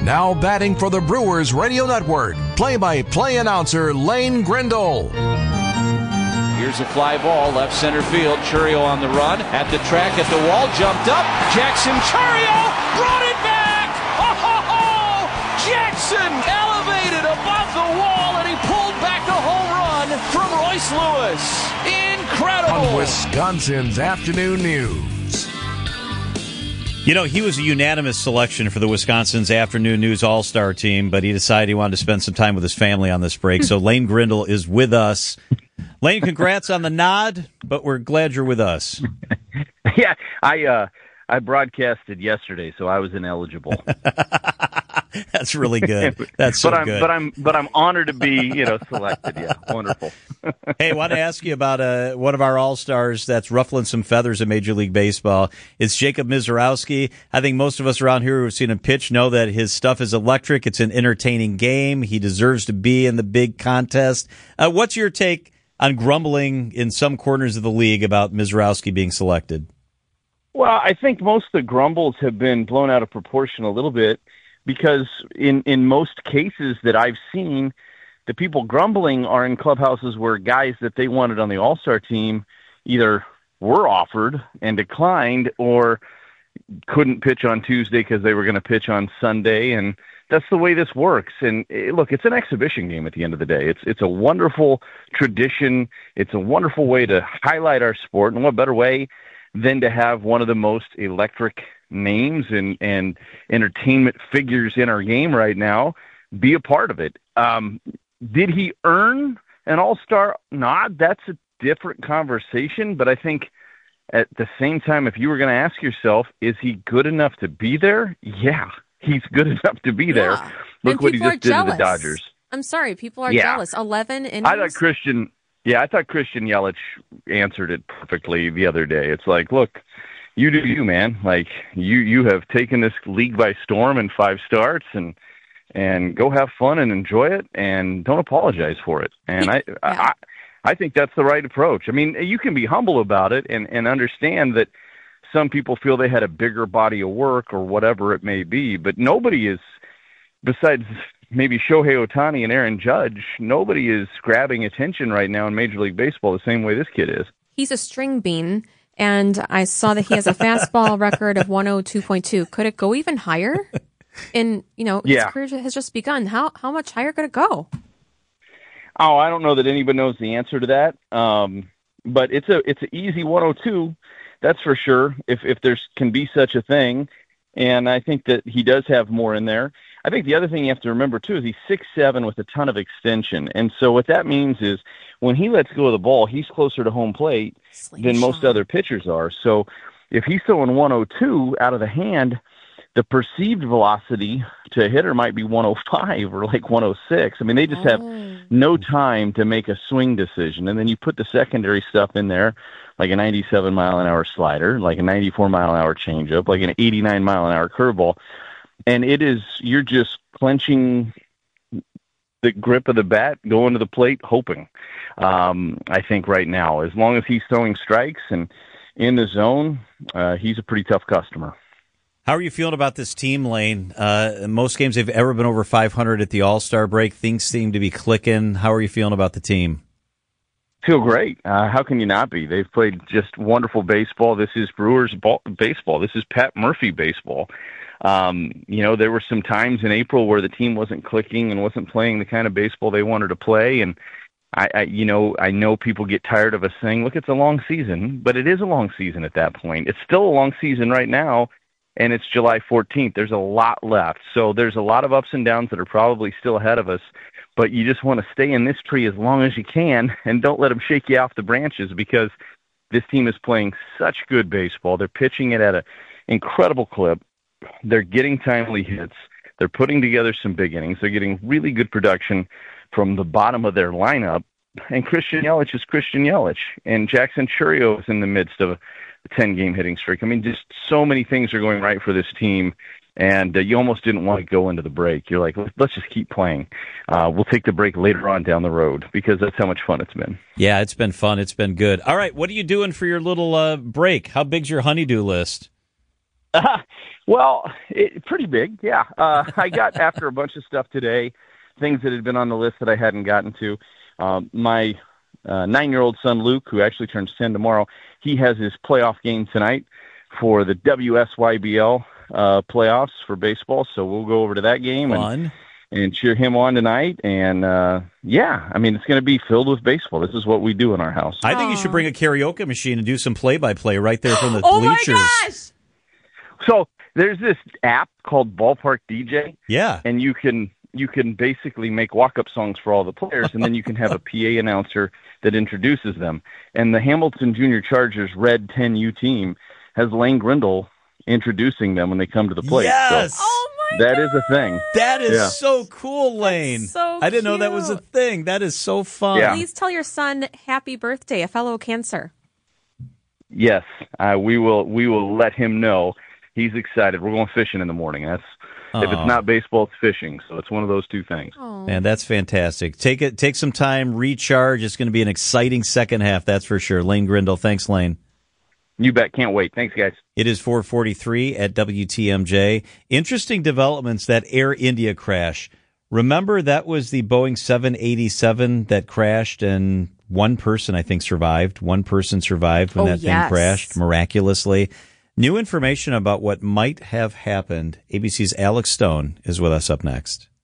Now batting for the Brewers Radio Network, play-by-play announcer Lane Grindle. Here's a fly ball, left center field. Chourio on the run, at the track, at the wall, jumped up. Jackson Chourio brought it back! Oh! Jackson elevated above the wall, and he pulled back the home run from Royce Lewis. Incredible! On Wisconsin's Afternoon News. You know, he was a unanimous selection for the Wisconsin's Afternoon News All-Star team, but he decided he wanted to spend some time with his family on this break. So Lane Grindle is with us. Lane, congrats on the nod, but we're glad you're with us. Yeah, I broadcasted yesterday, so I was ineligible. That's really good. That's so good. But I'm honored to be, selected. Yeah, wonderful. Hey, I want to ask you about one of our all-stars that's ruffling some feathers in Major League Baseball. It's Jacob Misiorowski. I think most of us around here who have seen him pitch know that his stuff is electric. It's an entertaining game. He deserves to be in the big contest. What's your take on grumbling in some corners of the league about Misiorowski being selected? Well, I think most of the grumbles have been blown out of proportion a little bit, because in most cases that I've seen, the people grumbling are in clubhouses where guys that they wanted on the All-Star team either were offered and declined or couldn't pitch on Tuesday because they were going to pitch on Sunday, and that's the way this works. And look, it's an exhibition game at the end of the day. It's a wonderful tradition. It's a wonderful way to highlight our sport, and what better way than to have one of the most electric names and entertainment figures in our game right now be a part of it. Did he earn an all-star nod? That's a different conversation, but I think at the same time, if you were going to ask yourself, is he good enough to be there? Yeah, he's good enough to be there. Look what he just did to the Dodgers. I'm sorry, people are jealous. 11 innings. I thought Christian Yelich answered it perfectly the other day. It's like, look, you do you, man. Like, you have taken this league by storm in 5 starts, and go have fun and enjoy it, and don't apologize for it. And I think that's the right approach. I mean, you can be humble about it and understand that some people feel they had a bigger body of work or whatever it may be, but nobody is, besides maybe Shohei Ohtani and Aaron Judge, nobody is grabbing attention right now in Major League Baseball the same way this kid is. He's a string bean, and I saw that he has a fastball record of 102.2. Could it go even higher? And, his career has just begun. How much higher could it go? Oh, I don't know that anybody knows the answer to that. But it's an easy 102, that's for sure, if there can be such a thing. And I think that he does have more in there. I think the other thing you have to remember, too, is he's 6'7" with a ton of extension. And so what that means is when he lets go of the ball, he's closer to home plate than most other pitchers are. So if he's throwing 102 out of the hand, the perceived velocity to a hitter might be 105 or like 106. I mean, they just have no time to make a swing decision. And then you put the secondary stuff in there, like a 97-mile-an-hour slider, like a 94-mile-an-hour changeup, like an 89-mile-an-hour curveball. And you're just clenching the grip of the bat, going to the plate, hoping. I think right now, as long as he's throwing strikes and in the zone, he's a pretty tough customer. How are you feeling about this team, Lane? Most games they've ever been over 500 at the All-Star break. Things seem to be clicking. How are you feeling about the team? Feel great. How can you not be? They've played just wonderful baseball. This is Brewers baseball. This is Pat Murphy baseball. There were some times in April where the team wasn't clicking and wasn't playing the kind of baseball they wanted to play. And I know people get tired of us saying, look, it's a long season, but it is a long season at that point. It's still a long season right now, and it's July 14th. There's a lot left. So there's a lot of ups and downs that are probably still ahead of us, but you just want to stay in this tree as long as you can and don't let them shake you off the branches, because this team is playing such good baseball. They're pitching it at an incredible clip. They're getting timely hits. They're putting together some big innings. They're getting really good production from the bottom of their lineup. And Christian Yelich is Christian Yelich. And Jackson Chourio is in the midst of a 10-game hitting streak. I mean, just so many things are going right for this team. And you almost didn't want to go into the break. You're like, let's just keep playing. We'll take the break later on down the road, because that's how much fun it's been. Yeah, it's been fun. It's been good. All right, what are you doing for your little break? How big's your honeydew list? Well, pretty big, yeah. I got after a bunch of stuff today, things that had been on the list that I hadn't gotten to. My 9-year-old son, Luke, who actually turns 10 tomorrow, he has his playoff game tonight for the WSYBL playoffs for baseball. So we'll go over to that game and cheer him on tonight. And, it's going to be filled with baseball. This is what we do in our house. I think you should bring a karaoke machine and do some play-by-play right there from the oh bleachers. My gosh! So there's this app called Ballpark DJ. Yeah. And you can basically make walk-up songs for all the players, and then you can have a PA announcer that introduces them. And the Hamilton Junior Chargers Red 10U team has Lane Grindle introducing them when they come to the plate. Yes! So Oh my that God. is a thing. That is so cool, Lane. So I didn't know that was a thing. That is so fun. Yeah. Please tell your son happy birthday, a fellow Cancer. Yes, we will let him know. He's excited. We're going fishing in the morning. If it's not baseball, it's fishing. So it's one of those two things. Man, that's fantastic. Take some time, recharge. It's going to be an exciting second half, that's for sure. Lane Grindle, thanks, Lane. You bet. Can't wait. Thanks, guys. It is 4:43 at WTMJ. Interesting developments, that Air India crash. Remember, that was the Boeing 787 that crashed, and one person, I think, survived. One person survived when that thing crashed, miraculously. New information about what might have happened. ABC's Alex Stone is with us up next.